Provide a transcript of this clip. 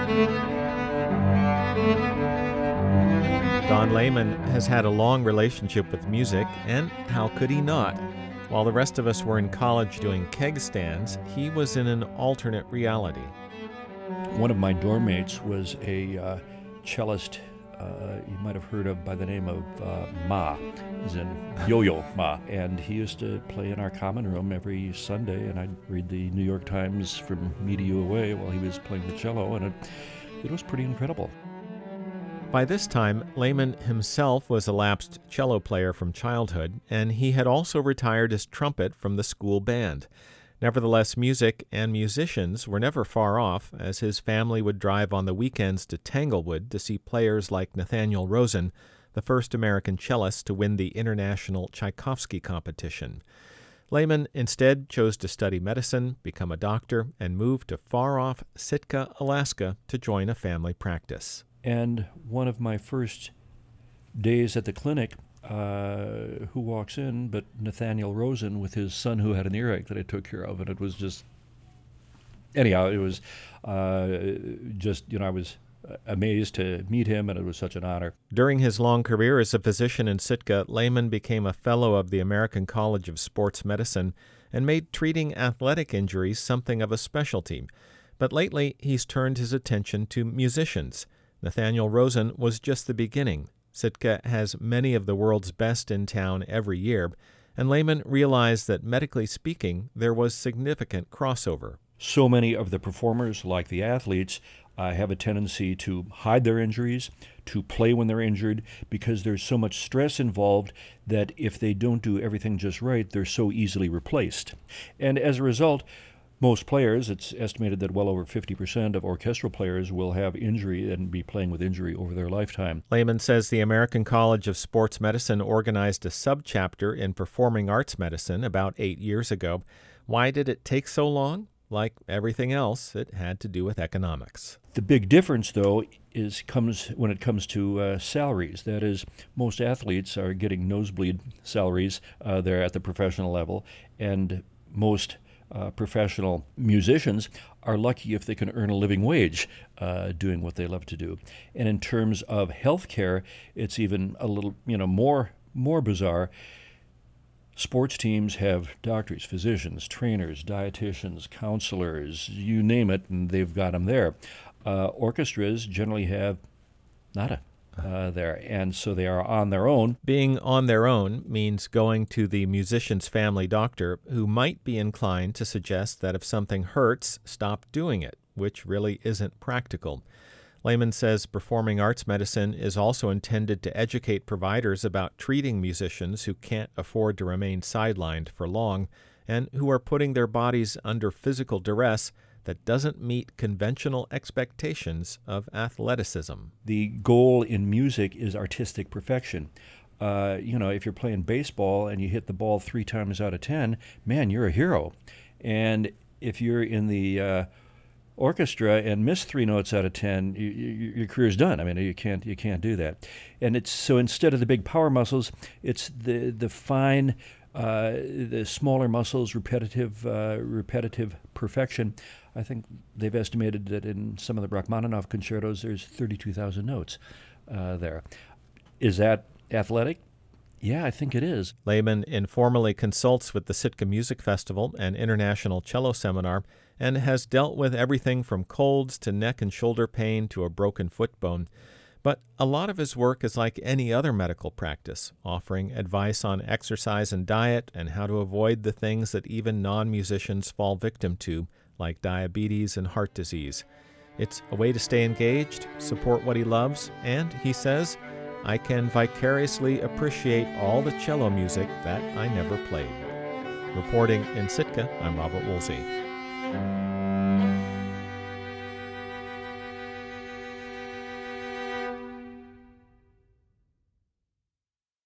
Don Lehman has had a long relationship with music, and how could he not? While the rest of us were in college doing keg stands, he was in an alternate reality. One of my dorm mates was a cellist you might have heard of by the name of Ma, as in Yo-Yo Ma. And he used to play in our common room every Sunday, and I'd read the New York Times from me to you away while he was playing the cello, and it was pretty incredible. By this time, Lehman himself was a lapsed cello player from childhood, and he had also retired his trumpet from the school band. Nevertheless, music and musicians were never far off, as his family would drive on the weekends to Tanglewood to see players like Nathaniel Rosen, the first American cellist to win the International Tchaikovsky competition. Lehman instead chose to study medicine, become a doctor, and move to far-off Sitka, Alaska to join a family practice. And one of my first days at the clinic, who walks in but Nathaniel Rosen with his son who had an earache that I took care of, and it was just, anyhow, it was I was amazed to meet him, and it was such an honor. During his long career as a physician in Sitka, Lehman became a fellow of the American College of Sports Medicine and made treating athletic injuries something of a specialty. But lately, he's turned his attention to musicians. Nathaniel Rosen was just the beginning. Sitka has many of the world's best in town every year, and Lehman realized that, medically speaking, there was significant crossover. So many of the performers, like the athletes, have a tendency to hide their injuries, to play when they're injured, because there's so much stress involved that if they don't do everything just right, they're so easily replaced. And as a result, most players, it's estimated that well over 50% of orchestral players will have injury and be playing with injury over their lifetime. Lehman says the American College of Sports Medicine organized a subchapter in performing arts medicine about 8 years ago. Why did it take so long? Like everything else, it had to do with economics. The big difference, though, comes when it comes to salaries. That is, most athletes are getting nosebleed salaries there at the professional level, and most professional musicians are lucky if they can earn a living wage doing what they love to do. And in terms of health care, it's even a little more bizarre. Sports teams have doctors, physicians, trainers, dietitians, counselors, you name it, and they've got them there. Orchestras generally have nada there, and so they are on their own. Being on their own means going to the musician's family doctor, who might be inclined to suggest that if something hurts, stop doing it, which really isn't practical. Lehman says performing arts medicine is also intended to educate providers about treating musicians who can't afford to remain sidelined for long and who are putting their bodies under physical duress that doesn't meet conventional expectations of athleticism. The goal in music is artistic perfection. If you're playing baseball and you hit the ball 3 times out of 10, man, you're a hero. And if you're in the orchestra and miss 3 notes out of 10, your career's done. I mean, you can't do that. And it's so instead of the big power muscles, it's the fine, the smaller muscles, repetitive perfection. I think they've estimated that in some of the Rachmaninoff concertos, there's 32,000 notes there. Is that athletic? Yeah, I think it is. Lehman informally consults with the Sitka Music Festival and International Cello Seminar and has dealt with everything from colds to neck and shoulder pain to a broken foot bone. But a lot of his work is like any other medical practice, offering advice on exercise and diet and how to avoid the things that even non-musicians fall victim to, like diabetes and heart disease. It's a way to stay engaged, support what he loves, and, he says, I can vicariously appreciate all the cello music that I never played. Reporting in Sitka, I'm Robert Woolsey.